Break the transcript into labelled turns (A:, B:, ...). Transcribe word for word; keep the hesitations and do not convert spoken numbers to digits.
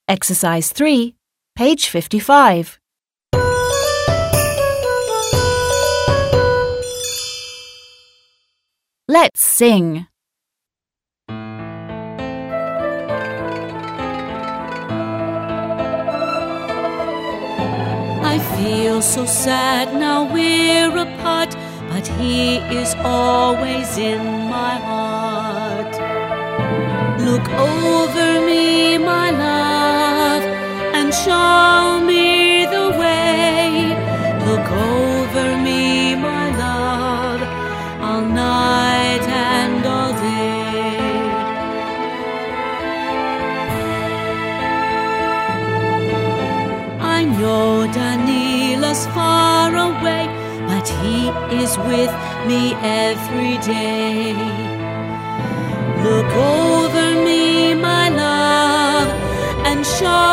A: Exercise three, page fifty-five. Let's sing.
B: I feel so sad now we're apart, but he is always in my heart. Look over me, my love, and show me the way. Look over me, my love, all night and all day. I know Daniela's far away, but he is with me every day. Look over me, my love, and show